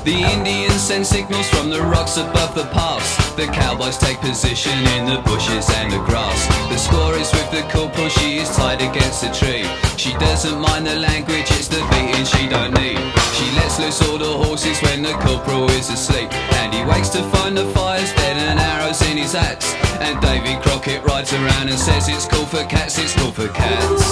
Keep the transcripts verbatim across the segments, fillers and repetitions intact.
The Indians send signals from the rocks above the pass. The cowboys take position in the bushes and the grass. The score is with the corporal, she is tied against a tree. She doesn't mind the language, it's the beating she don't need. She lets loose all the horses when the corporal is asleep, and he wakes to find the fire's dead and arrows in his axe. And Davy Crockett rides around and says it's cool for cats, it's cool for cats.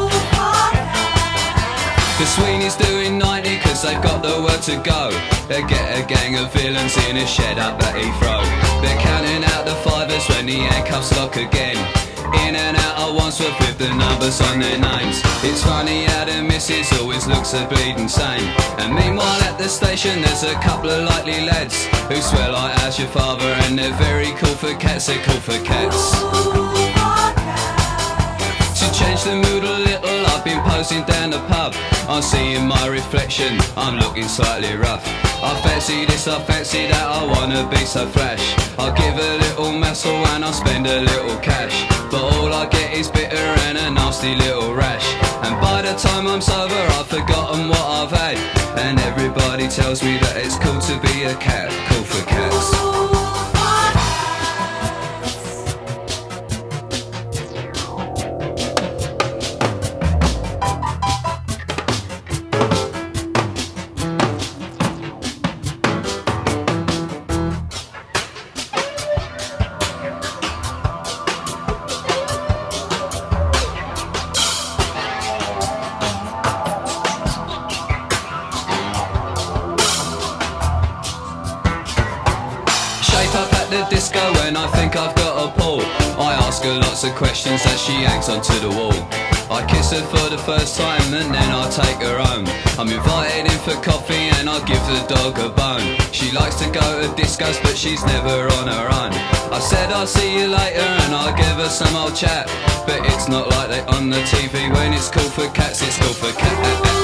The Sweeney's doing ninety cause they've got the work to go. They get a gang of villains in a shed up at Heathrow. They're counting out the fivers when the handcuffs lock again. In and out of Wandsworth with the numbers on their names. It's funny how the missus always looks a bleeding sane. And meanwhile at the station there's a couple of likely lads who swear like how's your father, and they're very cool for cats, they're cool for cats. To change the mood a little, I've been posing down the pub. I'm seeing my reflection, I'm looking slightly rough. I fancy this, I fancy that, I wanna be so flash. I'll give a little muscle and I'll spend a little cash, but all I get is bitter and a nasty little rash. And by the time I'm sober I've forgotten what I've had, and everybody tells me that it's cool to be a cat, cool for cats. Up at the disco when I think I've got a pull. I ask her lots of questions as she hangs onto the wall. I kiss her for the first time and then I take her home. I'm invited in for coffee and I give the dog a bone. She likes to go to discos but she's never on her own. I said I'll see you later and I'll give her some old chat, but it's not like they on the T V. When it's cool for cats, it's cool for cats.